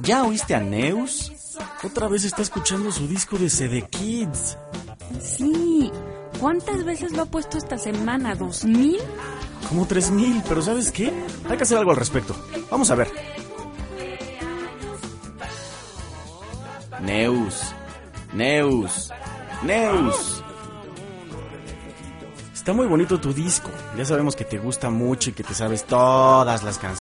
¿Ya oíste a Neus? Otra vez está escuchando su disco de CD Kids. Sí. ¿Cuántas veces lo ha puesto esta semana? ¿2000? Como 3000, pero ¿sabes qué? Hay que hacer algo al respecto. Vamos a ver. Neus. Está muy bonito tu disco. Ya sabemos que te gusta mucho y que te sabes todas las canciones.